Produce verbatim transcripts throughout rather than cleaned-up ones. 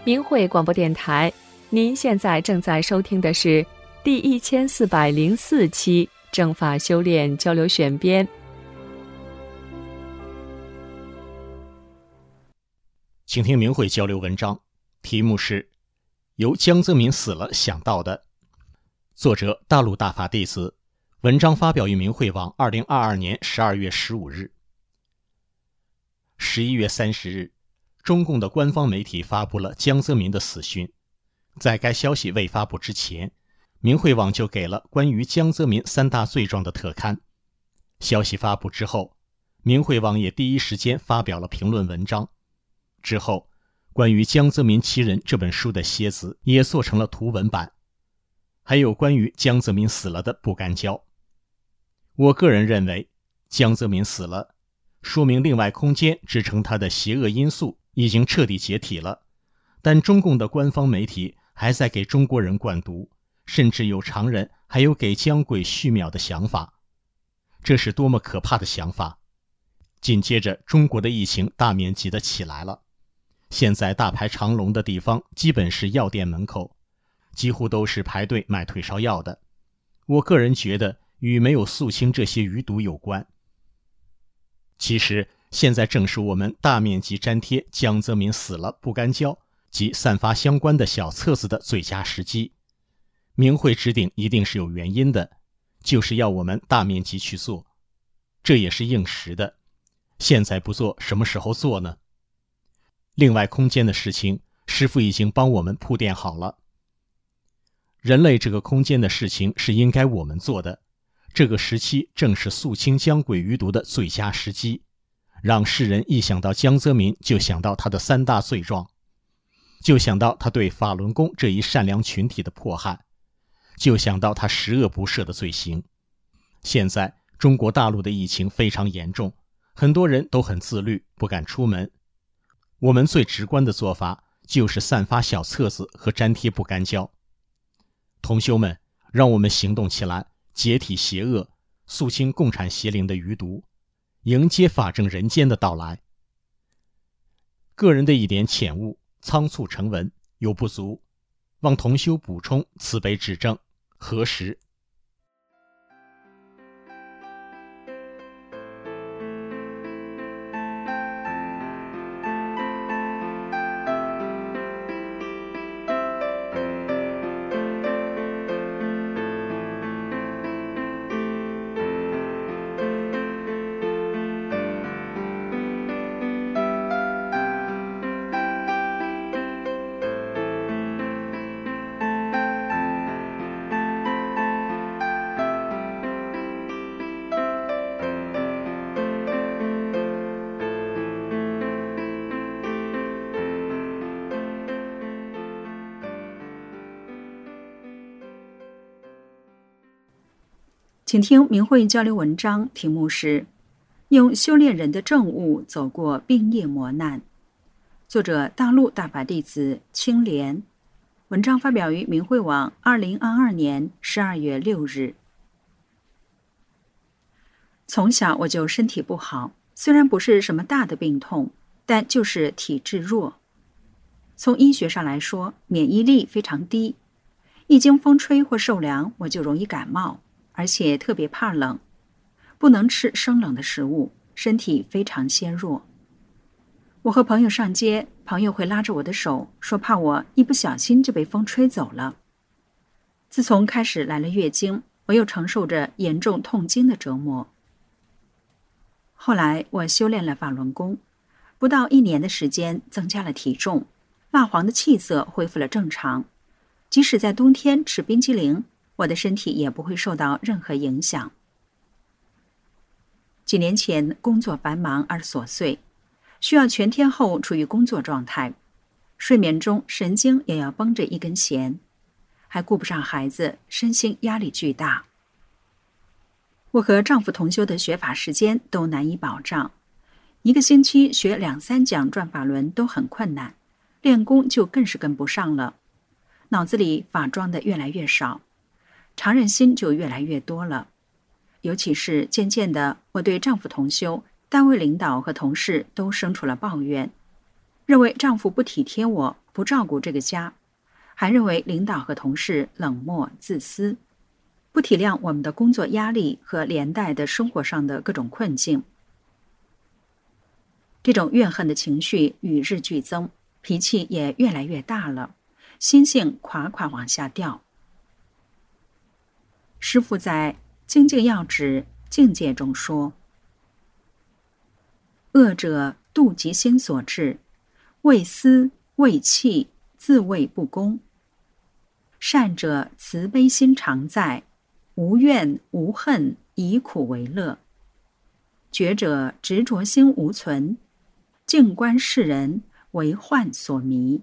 明慧广播电台，您现在正在收听的是第一千四百零四期正法修炼交流选编。 请听明慧交流文章，题目是由江泽民死了想到的，作者大陆大法弟子，文章发表于明慧网二零二二年十二月十五日。十一月三十日，中共的官方媒体发布了江泽民的死讯。在该消息未发布之前，明慧网就给了关于江泽民三大罪状的特刊。消息发布之后，明慧网也第一时间发表了评论文章。之后，关于江泽民七人这本书的楔子也做成了图文版，还有关于江泽民死了的不干胶。我个人认为，江泽民死了，说明另外空间支撑他的邪恶因素已经彻底解体了，但中共的官方媒体还在给中国人灌毒，甚至有常人还有给江鬼续秒的想法。这是多么可怕的想法！紧接着，中国的疫情大面积的起来了。现在大排长龙的地方基本是药店门口，几乎都是排队买退烧药的。我个人觉得与没有肃清这些余毒有关。其实现在正是我们大面积粘贴江泽民死了不干胶及散发相关的小册子的最佳时机。明慧指定一定是有原因的，就是要我们大面积去做，这也是应时的。现在不做，什么时候做呢？另外空间的事情，师父已经帮我们铺垫好了。人类这个空间的事情是应该我们做的，这个时期正是肃清江鬼余毒的最佳时机，让世人一想到江泽民就想到他的三大罪状，就想到他对法轮功这一善良群体的迫害，就想到他十恶不赦的罪行。现在中国大陆的疫情非常严重，很多人都很自律，不敢出门。我们最直观的做法就是散发小册子和粘贴不干胶。同修们，让我们行动起来，解体邪恶，肃清共产邪灵的余毒，迎接法正人间的到来。个人的一点浅悟，仓促成文，有不足，望同修补充，慈悲指正，核实。 请听明慧交流文章，题目是用修炼人的正悟走过病业磨难，作者大陆大法弟子青莲，文章发表于明慧网二零二二年十二月六日。从小我就身体不好，虽然不是什么大的病痛，但就是体质弱。从医学上来说，免疫力非常低，一经风吹或受凉，我就容易感冒，而且特别怕冷，不能吃生冷的食物，身体非常纤弱。我和朋友上街，朋友会拉着我的手，说怕我一不小心就被风吹走了。自从开始来了月经，我又承受着严重痛经的折磨。后来我修炼了法轮功，不到一年的时间增加了体重，蜡黄的气色恢复了正常，即使在冬天吃冰激凌，我的身体也不会受到任何影响。几年前工作繁忙而琐碎，需要全天候处于工作状态，睡眠中神经也要绷着一根弦，还顾不上孩子，身心压力巨大。我和丈夫同修的学法时间都难以保障，一个星期学两三讲转法轮都很困难，练功就更是跟不上了，脑子里法装的越来越少，常人心就越来越多了。尤其是渐渐的，我对丈夫同修、单位领导和同事都生出了抱怨，认为丈夫不体贴我， 不照顾这个家，还认为领导和同事冷漠自私，不体谅我们的工作压力和连带的生活上的各种困境。这种怨恨的情绪与日俱增，脾气也越来越大了，心性垮垮往下掉。师父在《精进要旨境界》中说：恶者妒嫉心所致，为私为气，自谓不公；善者慈悲心常在，无怨无恨，以苦为乐；觉者执着心无存，静观世人，为幻所迷。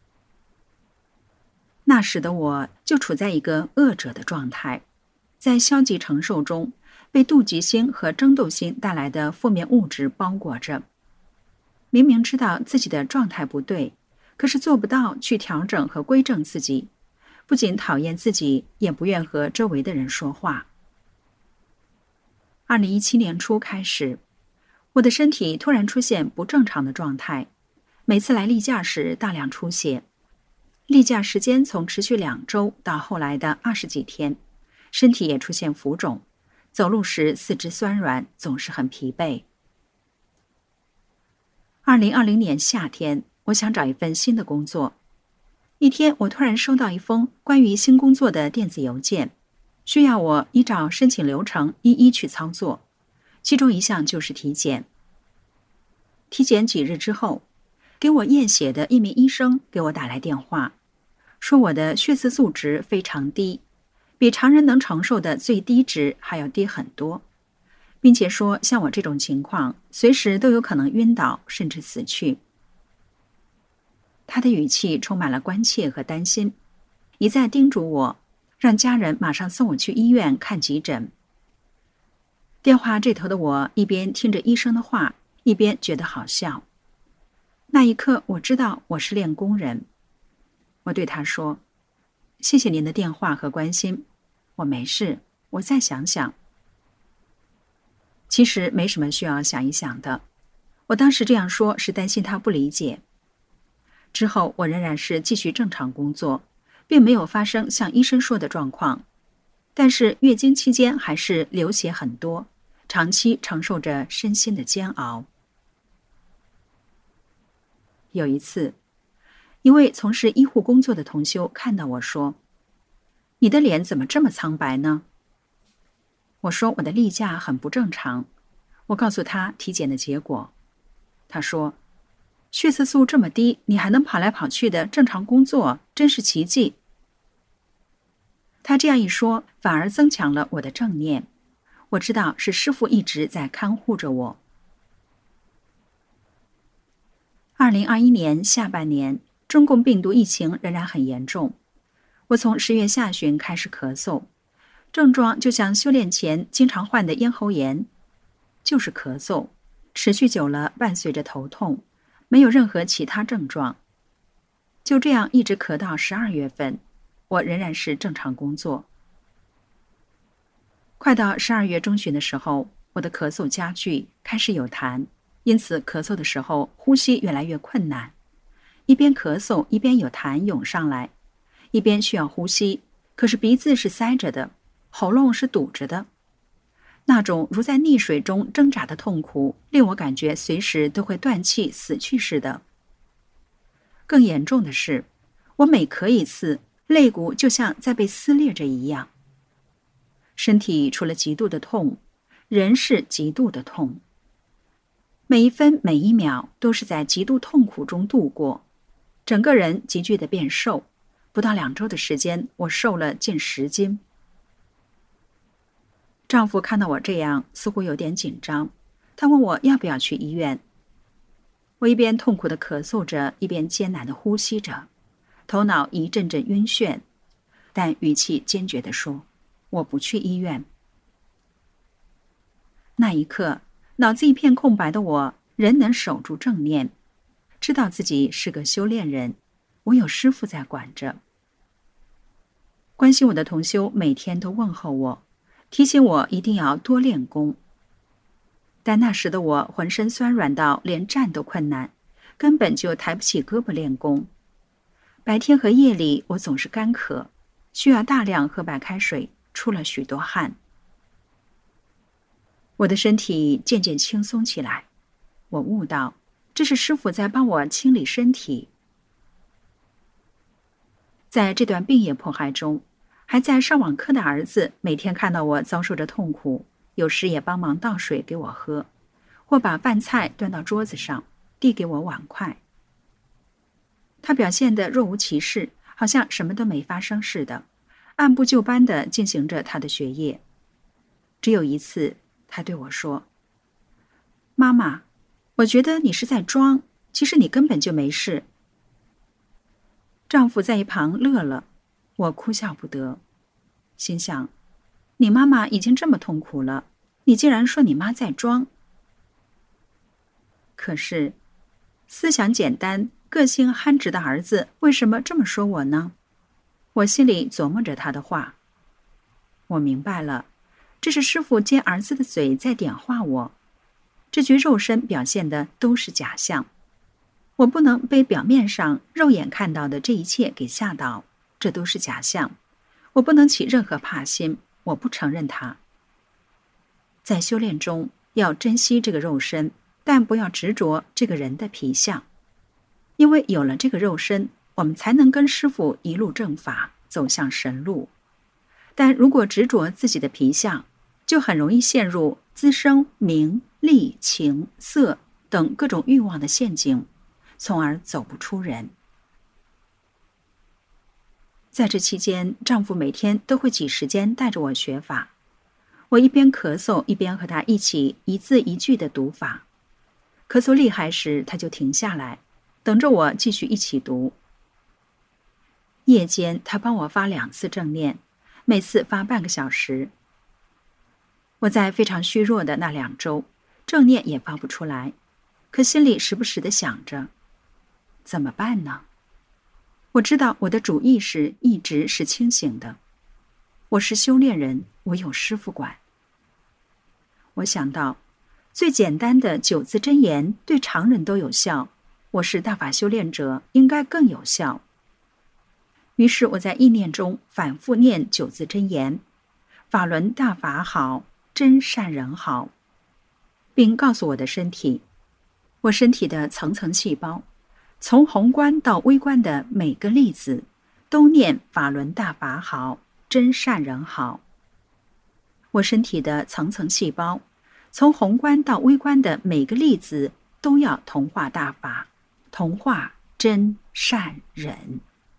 那时的我就处在一个恶者的状态，在消极承受中，被妒忌心和争斗心带来的负面物质包裹着。明明知道自己的状态不对，可是做不到去调整和归正自己，不仅讨厌自己，也不愿和周围的人说话。二零一七年初开始，我的身体突然出现不正常的状态，每次来例假时大量出血，例假时间从持续两周到后来的二十几天，身体也出现浮肿，走路时四肢酸软，总是很疲惫。二零二零年夏天，我想找一份新的工作。一天，我突然收到一封关于新工作的电子邮件，需要我依照申请流程一一去操作，其中一项就是体检。体检几日之后，给我验血的一名医生给我打来电话，说我的血色素值非常低，比常人能承受的最低值还要低很多，并且说像我这种情况，随时都有可能晕倒，甚至死去。他的语气充满了关切和担心，一再叮嘱我，让家人马上送我去医院看急诊。电话这头的我一边听着医生的话，一边觉得好笑。那一刻，我知道我是练功人。我对他说：谢谢您的电话和关心，我没事，我再想想。其实没什么需要想一想的，我当时这样说是担心他不理解。之后我仍然是继续正常工作，并没有发生像医生说的状况，但是月经期间还是流血很多，长期承受着身心的煎熬。有一次，一位从事医护工作的同修看到我说：你的脸怎么这么苍白呢？我说我的例假很不正常，我告诉他体检的结果。他说：血色素这么低，你还能跑来跑去的正常工作，真是奇迹。他这样一说，反而增强了我的正念。我知道是师父一直在看护着我。二零二一年下半年，中共病毒疫情仍然很严重。我从十月下旬开始咳嗽，症状就像修炼前经常患的咽喉炎，就是咳嗽，持续久了伴随着头痛，没有任何其他症状。就这样一直咳到十二月份，我仍然是正常工作。快到十二月中旬的时候，我的咳嗽加剧，开始有痰，因此咳嗽的时候呼吸越来越困难，一边咳嗽一边有痰涌上来，一边需要呼吸，可是鼻子是塞着的，喉咙是堵着的。那种如在溺水中挣扎的痛苦，令我感觉随时都会断气死去似的。更严重的是，我每咳一次，肋骨就像在被撕裂着一样。身体除了极度的痛，人是极度的痛。每一分每一秒都是在极度痛苦中度过，整个人急剧的变瘦，不到两周的时间，我瘦了近十斤。丈夫看到我这样，似乎有点紧张，他问我要不要去医院。我一边痛苦地咳嗽着，一边艰难地呼吸着，头脑一阵阵晕眩，但语气坚决地说：我不去医院。那一刻，脑子一片空白的我，仍能守住正念，知道自己是个修炼人，我有师父在管着。关心我的同修每天都问候我，提醒我一定要多练功。但那时的我浑身酸软到连站都困难，根本就抬不起胳膊练功。 白天和夜里我总是干渴，需要大量喝白开水，出了许多汗。我的身体渐渐轻松起来，我悟到，这是师父在帮我清理身体。在这段病野迫害中，还在上网课的儿子每天看到我遭受着痛苦，有时也帮忙倒水给我喝，或把饭菜端到桌子上，递给我碗筷。他表现得若无其事，好像什么都没发生似的，按部就班地进行着他的学业。只有一次，他对我说：“妈妈，我觉得你是在装，其实你根本就没事。”丈夫在一旁乐了，我哭笑不得，心想：你妈妈已经这么痛苦了，你竟然说你妈在装。可是，思想简单、个性憨直的儿子为什么这么说我呢？我心里琢磨着他的话。我明白了，这是师父接儿子的嘴在点化我。这具肉身表现的都是假象，我不能被表面上肉眼看到的这一切给吓倒，这都是假象。我不能起任何怕心，我不承认它。在修炼中，要珍惜这个肉身，但不要执着这个人的皮相。因为有了这个肉身，我们才能跟师父一路正法，走向神路。但如果执着自己的皮相，就很容易陷入滋生名、利、情、色等各种欲望的陷阱，从而走不出人。在这期间，丈夫每天都会挤时间带着我学法。我一边咳嗽，一边和他一起一字一句地读法。咳嗽厉害时，他就停下来，等着我继续一起读。夜间，他帮我发两次正念，每次发半个小时。我在非常虚弱的那两周，正念也发不出来，可心里时不时地想着，怎么办呢？我知道我的主意识一直是清醒的，我是修炼人，我有师父管。我想到，最简单的九字真言对常人都有效，我是大法修炼者，应该更有效。于是我在意念中反复念九字真言：法轮大法好，真善人好，并告诉我的身体，我身体的层层细胞，从宏观到微观的每个粒子，都念法轮大法好，真善人好。我身体的层层细胞，从宏观到微观的每个粒子，都要同化大法，同化真善人。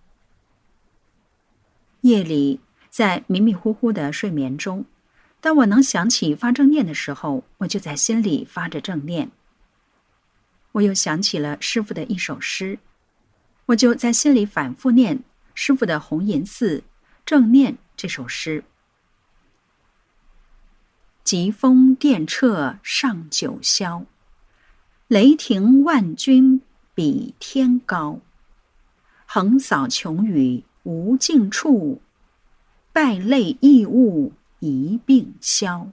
夜里，在迷迷糊糊的睡眠中，当我能想起发正念的时候，我就在心里发着正念。我又想起了师父的一首诗，我就在心里反复念师父的《弘淫寺正念》这首诗：疾风电掣上九霄，雷霆万钧比天高，横扫穷宇无尽处，败类异物一并消。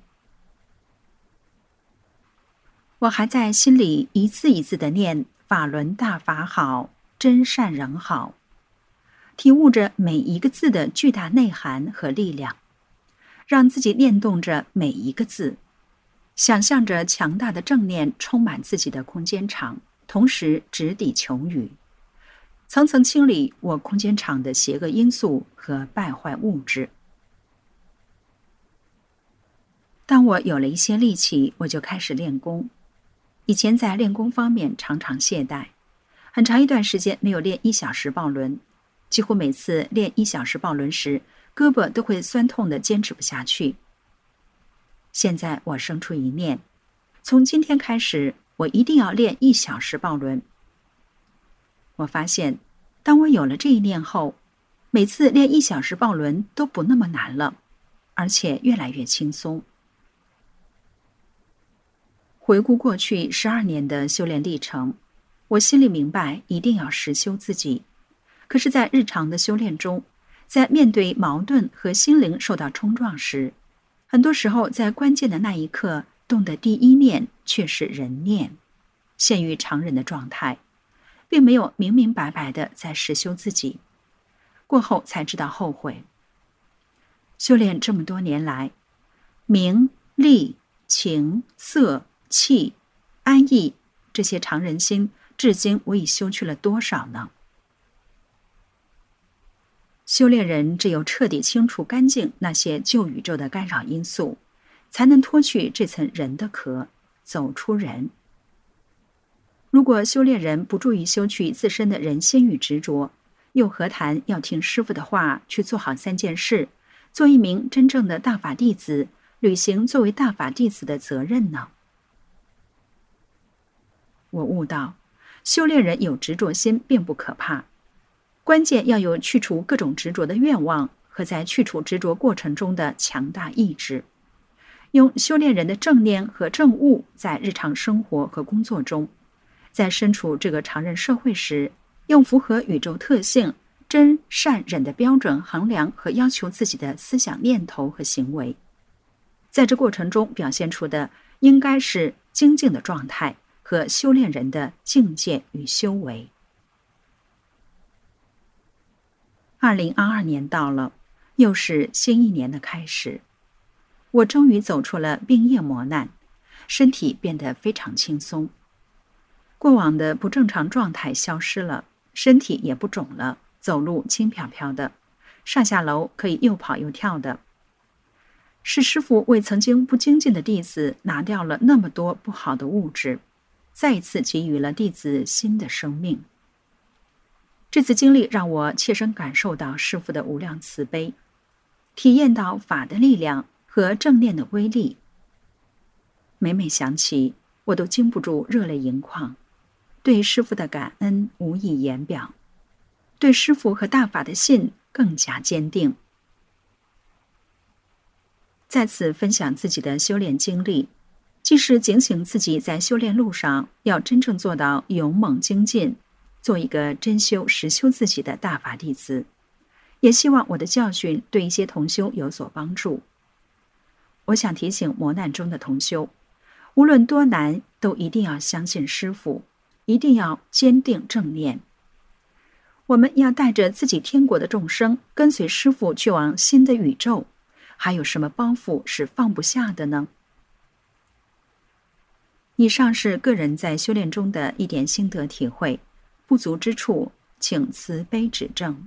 我还在心里一字一字地念法轮大法好，真善人好，体悟着每一个字的巨大内涵和力量，让自己念动着每一个字，想象着强大的正念充满自己的空间场，同时直抵穷宇，层层清理我空间场的邪恶因素和败坏物质。当我有了一些力气，我就开始练功。以前在练功方面常常懈怠，很长一段时间没有练一小时抱轮，几乎每次练一小时抱轮时，胳膊都会酸痛的坚持不下去。现在我生出一念，从今天开始，我一定要练一小时抱轮。我发现，当我有了这一念后，每次练一小时抱轮都不那么难了，而且越来越轻松。回顾过去十二年的修炼历程，我心里明白一定要实修自己。可是在日常的修炼中，在面对矛盾和心灵受到冲撞时，很多时候在关键的那一刻动的第一念却是人念，陷于常人的状态， 并没有明明白白的在实修自己，过后才知道后悔。修炼这么多年来，名、利、情、色、气、安逸这些常人心，至今我已修去了多少呢？修炼人只有彻底清除干净那些旧宇宙的干扰因素，才能脱去这层人的壳，走出人。如果修炼人不注意修去自身的人心与执着，又何谈要听师父的话去做好三件事，做一名真正的大法弟子，履行作为大法弟子的责任呢？我悟到，修炼人有执着心并不可怕，关键要有去除各种执着的愿望和在去除执着过程中的强大意志。用修炼人的正念和正悟，在日常生活和工作中，在身处这个常人社会时，用符合宇宙特性真善忍的标准衡量和要求自己的思想念头和行为，在这过程中表现出的应该是精进的状态和修炼人的境界与修为。二零二二年到了，又是新一年的开始，我终于走出了病业磨难，身体变得非常轻松。过往的不正常状态消失了，身体也不肿了，走路轻飘飘的，上下楼可以又跑又跳的。是师父为曾经不精进的弟子拿掉了那么多不好的物质，再一次给予了弟子新的生命。这次经历让我切身感受到师父的无量慈悲，体验到法的力量和正念的威力。每每想起，我都禁不住热泪盈眶，对师父的感恩无以言表，对师父和大法的信更加坚定。在此分享自己的修炼经历，既是警醒自己在修炼路上要真正做到勇猛精进，做一个真修实修自己的大法弟子，也希望我的教训对一些同修有所帮助。我想提醒磨难中的同修，无论多难，都一定要相信师父，一定要坚定正念。我们要带着自己天国的众生，跟随师父去往新的宇宙，还有什么包袱是放不下的呢？以上是个人在修炼中的一点心得体会，不足之处，请慈悲指正。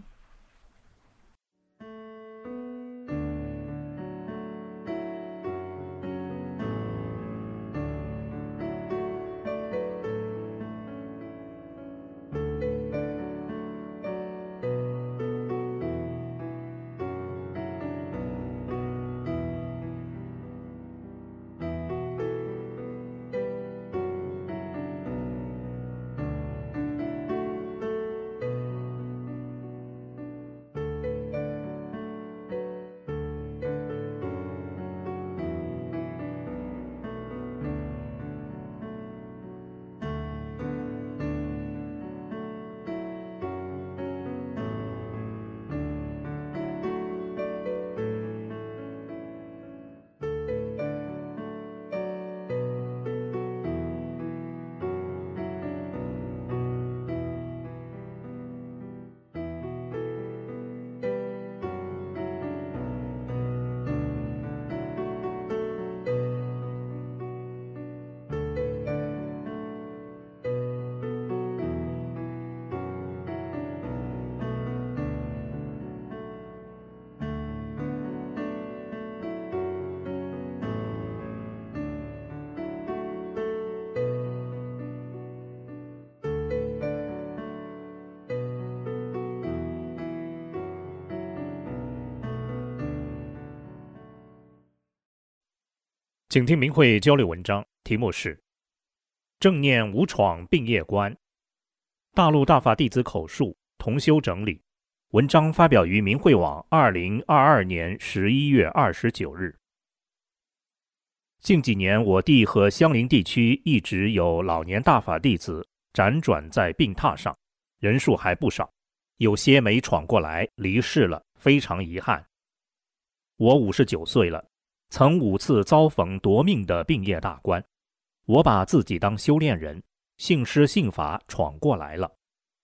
请听明慧交流文章，题目是正念无闯并业关，大陆大法弟子口述，同修整理。文章发表于明慧网二零二二年十一月二十九日。近几年我地和相邻地区一直有老年大法弟子辗转在病榻上，人数还不少，有些没闯过来离世了，非常遗憾。我五十九岁了，曾五次遭逢夺命的病业大关，我把自己当修炼人，信师信法闯过来了，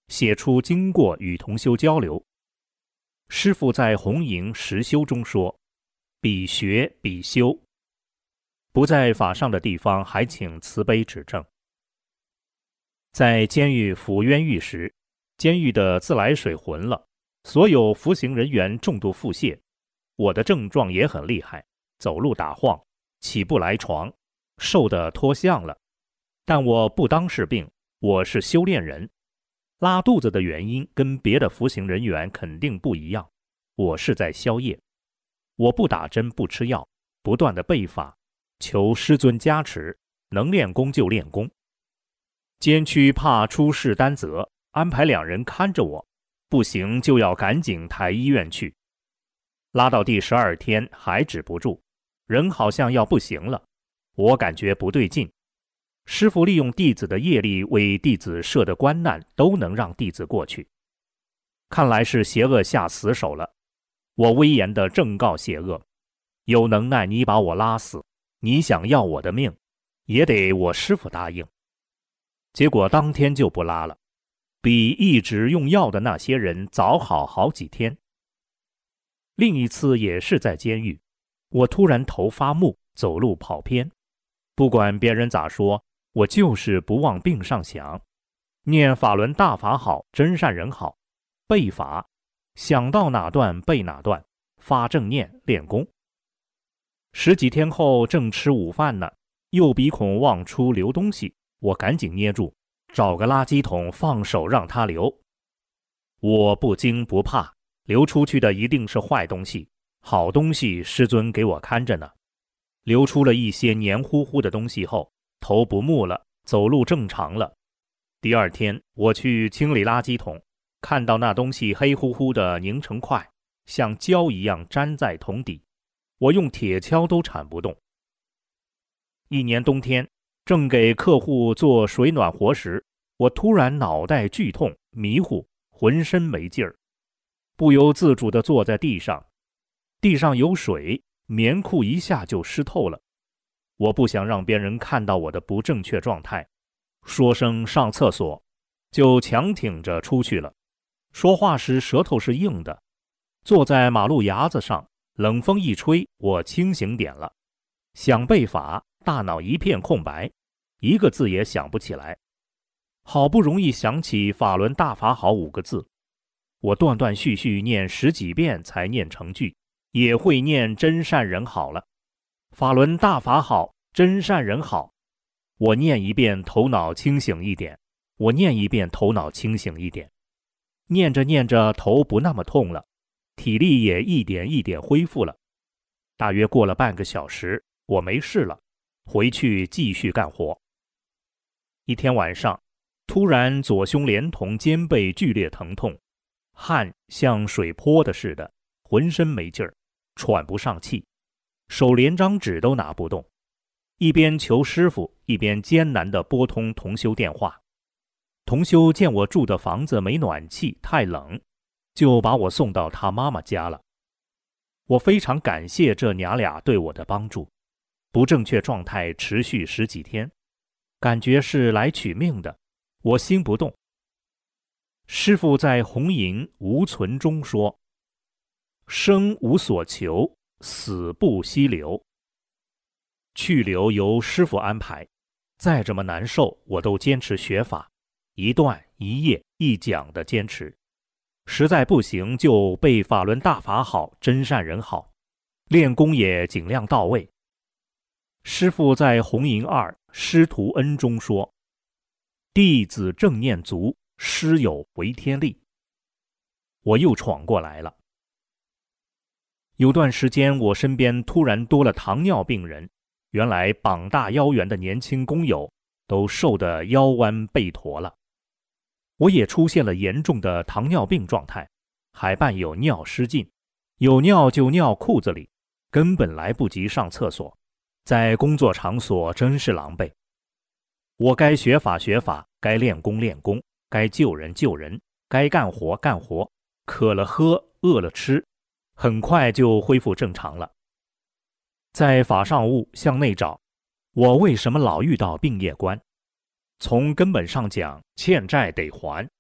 写出经过与同修交流。师父在红营实修中说，比学比修，不在法上的地方还请慈悲指正。在监狱服冤狱时，监狱的自来水浑了，所有服刑人员重度腹泻，我的症状也很厉害，走路打晃，起不来床，瘦得脱相了。但我不当是病，我是修炼人。拉肚子的原因跟别的服刑人员肯定不一样，我是在消业。我不打针不吃药，不断的背法，求师尊加持，能练功就练功。监区怕出事担责，安排两人看着我，不行就要赶紧抬医院去。拉到第十二天还止不住，人好像要不行了，我感觉不对劲。师父利用弟子的业力为弟子设的关难都能让弟子过去，看来是邪恶下死手了。我威严地正告邪恶，有能耐你把我拉死，你想要我的命也得我师父答应。结果当天就不拉了，比一直用药的那些人早好好几天。另一次也是在监狱，我突然头发木，走路跑偏，不管别人咋说，我就是不往病上想，念法轮大法好，真善人好，背法，想到哪段背哪段，发正念练功。十几天后正吃午饭呢，右鼻孔往出流东西，我赶紧捏住，找个垃圾桶放手让它流。我不惊不怕，流出去的一定是坏东西，好东西师尊给我看着呢。流出了一些黏糊糊的东西后，头不木了，走路正常了。第二天我去清理垃圾桶，看到那东西黑乎乎的凝成块，像胶一样粘在桶底，我用铁锹都铲不动。一年冬天，正给客户做水暖活时，我突然脑袋剧痛，迷糊，浑身没劲儿，不由自主地坐在地上，地上有水，棉裤一下就湿透了。我不想让别人看到我的不正确状态，说声上厕所，就强挺着出去了。说话时舌头是硬的，坐在马路牙子上，冷风一吹，我清醒点了，想背法，大脑一片空白，一个字也想不起来。好不容易想起法轮大法好五个字，我断断续续念十几遍才念成句，也会念真善人好了。法轮大法好，真善人好。我念一遍，头脑清醒一点，我念一遍，头脑清醒一点。念着念着，头不那么痛了，体力也一点一点恢复了。大约过了半个小时，我没事了，回去继续干活。一天晚上，突然左胸连同肩背剧烈疼痛，汗像水泼的似的，浑身没劲儿，喘不上气，手连张纸都拿不动，一边求师傅，一边艰难地拨通同修电话。同修见我住的房子没暖气，太冷，就把我送到他妈妈家了。我非常感谢这娘俩对我的帮助。不正确状态持续十几天，感觉是来取命的，我心不动。师父在红营无存中说，生无所求，死不息留。去留由师父安排，再这么难受，我都坚持学法，一段一页一讲的坚持。实在不行就背法轮大法好，真善人好，练功也尽量到位。师父在红营二师徒恩中说，弟子正念足，师有为天力。我又闯过来了。有段时间我身边突然多了糖尿病人，原来膀大腰圆的年轻工友都瘦得腰弯背驼了。我也出现了严重的糖尿病状态，还伴有尿失禁，有尿就尿裤子里，根本来不及上厕所，在工作场所真是狼狈。我该学法学法，该练功练功，该救人救人，该干活干活，渴了喝，饿了吃，很快就恢复正常了。在法上悟向内找，我为什么老遇到病业关？从根本上讲，欠债得还，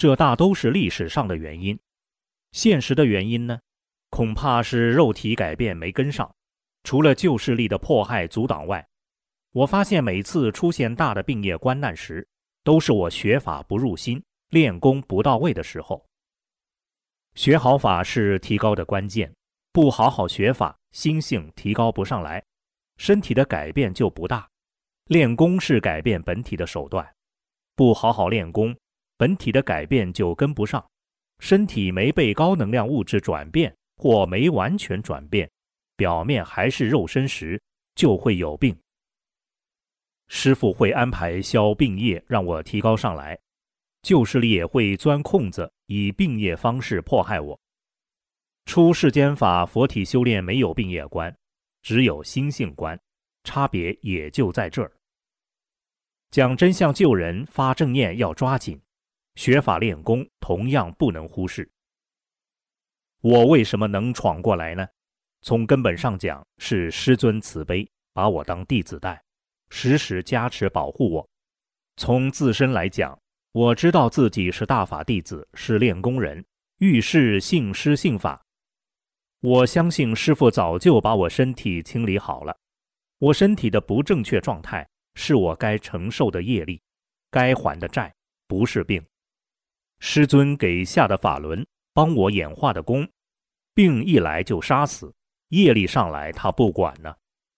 这大都是历史上的原因。现实的原因呢，恐怕是肉体改变没跟上。除了旧势力的迫害阻挡外，我发现每次出现大的病业关难时，都是我学法不入心，练功不到位的时候。学好法是提高的关键，不好好学法，心性提高不上来，身体的改变就不大。练功是改变本体的手段，不好好练功，本体的改变就跟不上，身体没被高能量物质转变或没完全转变，表面还是肉身时，就会有病。师父会安排消病业让我提高上来，旧势力也会钻空子以病业方式迫害我。出世间法佛体修炼没有病业观，只有心性观，差别也就在这儿。讲真相救人发正念要抓紧，学法练功同样不能忽视。我为什么能闯过来呢？从根本上讲，是师尊慈悲，把我当弟子待，时时加持保护我。从自身来讲，我知道自己是大法弟子，是练功人，遇事信师信法。我相信师父早就把我身体清理好了。我身体的不正确状态，是我该承受的业力，该还的债，不是病。师尊给下的法轮，帮我演化的功，病一来就杀死，业力上来他不管呢。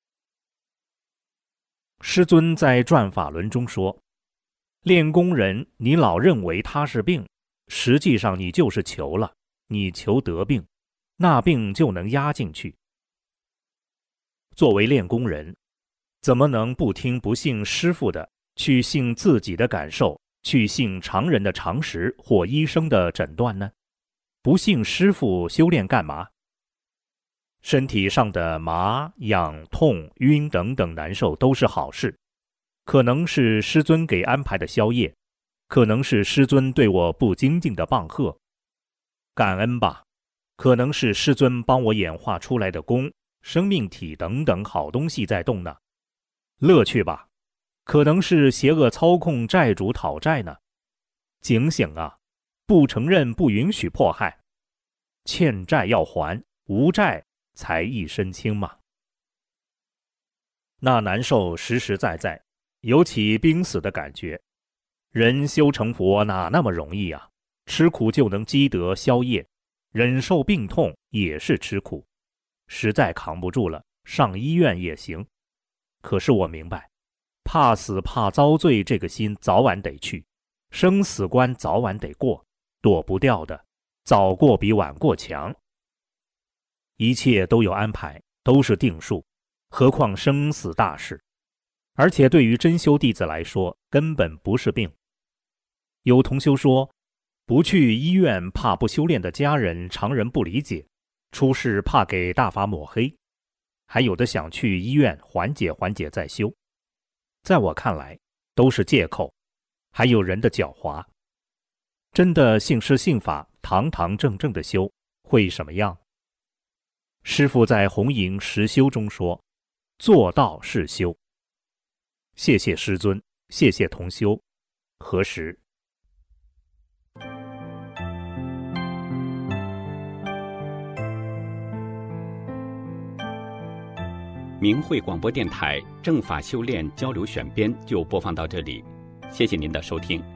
师尊在转法轮中说，练功人你老认为他是病，实际上你就是求了，你求得病，那病就能压进去。作为练功人，怎么能不听不信师父的，去信自己的感受，去信常人的常识或医生的诊断呢？不信师父修炼干嘛？身体上的麻、痒、痛、晕等等难受都是好事，可能是师尊给安排的宵夜，可能是师尊对我不精进的棒喝，感恩吧。可能是师尊帮我演化出来的功、生命体等等好东西在动呢，乐趣吧。可能是邪恶操控债主讨债呢，警醒啊，不承认不允许迫害，欠债要还，无债才一身轻嘛。那难受实实在在，有起濒死的感觉。人修成佛哪那么容易啊？吃苦就能积德消业，忍受病痛也是吃苦，实在扛不住了，上医院也行。可是我明白，怕死怕遭罪这个心早晚得去，生死关早晚得过，躲不掉的，早过比晚过强。一切都有安排，都是定数，何况生死大事。而且对于真修弟子来说，根本不是病。有同修说，不去医院怕不修炼的家人常人不理解，出事怕给大法抹黑，还有的想去医院缓解缓解再修。在我看来都是借口，还有人的狡猾。真的信师信法，堂堂正正的修，会什么样？师父在红营实修中说，做道是修。谢谢师尊，谢谢同修。何时？ 明慧广播电台正法修炼交流选编就播放到这里，谢谢您的收听。